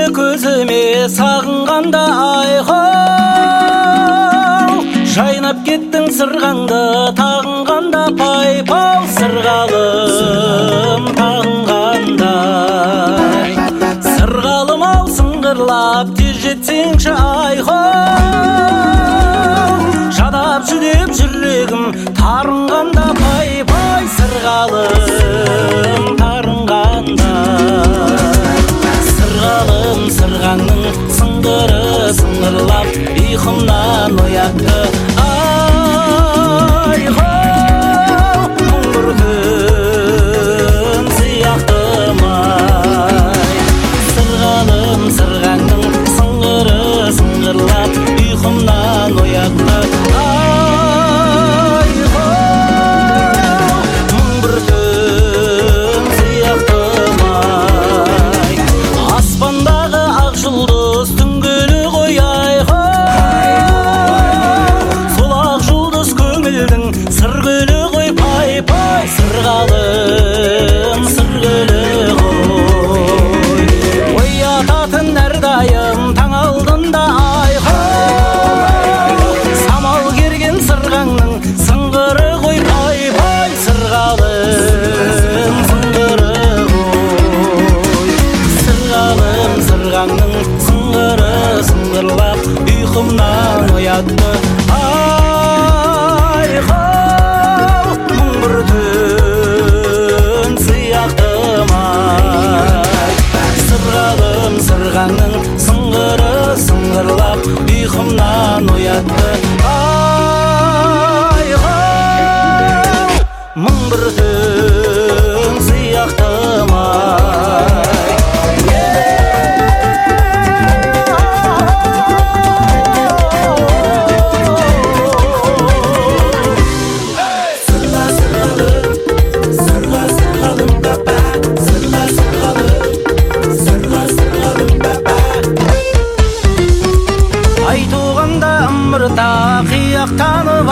көзіме сағынғанда айхол, жайнап кеттің сырғаңды тағынғанда пай-пал, сырғалым тағынғандай. Сырғалым ау сыңғырлап тез жетсеңші айхол, жадап жүдеп жүрегім тарынғанда пай-пай, сырғалым тарынғандай. Сырғалым сырғаңның сыңғыры сыңғырлап ұйқымнан оятты айхол, мың бір күн сияқты май. Сырғалым сырғаңның сыңғыры сыңғырлап ұйқымнан оятты айхол, мың бір күн сияқты май. Аспандағы ақ жұлдыз түнгілі ғой айхол, сол ақ жұлдыз көңілдің сыр гүлі ғой пай-пай, сырғалым сыр гүлі ғой. Оятатын әрдайым таң алдында айхол, самал керген сырғаңның сыңғыры ғой пай-пай, сырғалым сыңғыры ғой. Сырғалым сырғаңның сыңғыры сыңғырлап ұйқымнан оятты айхол, мың бір түн сияқты май. Сырғалым сырғаңның сыңғыры сыңғырлап ұйқымнан оятты айхол, мың бір түн сияқты май. Айтуғанда ымырта қияқтанып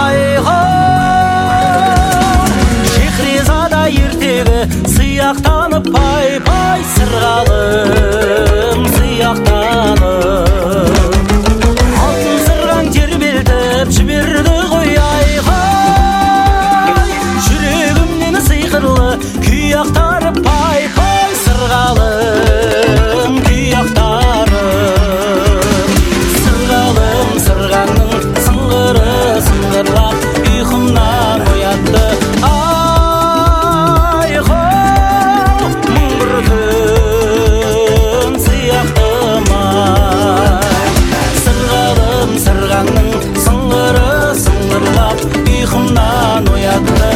айхол, Шехрезада ертегі сияқтанып пай-пай, сырғалым сияқтанып. Алтын сырған тербелтіп жіберді ғой айхол, жүрегімнен сиқырлы күй ақтарып пай-пай, сырғалым күй ақтарып. Сырғалым сырғаңның сыңғыры сыңғырлап ұйқымнан оятты айхол, мың бір күн сияқты май. Сырғалым сырғаңның сыңғыры сыңғырлап ұйқымнан оятты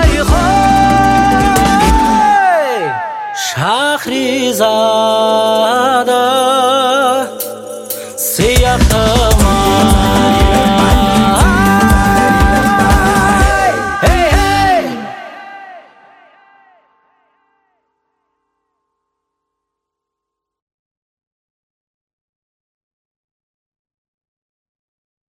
айхол, Шахризад.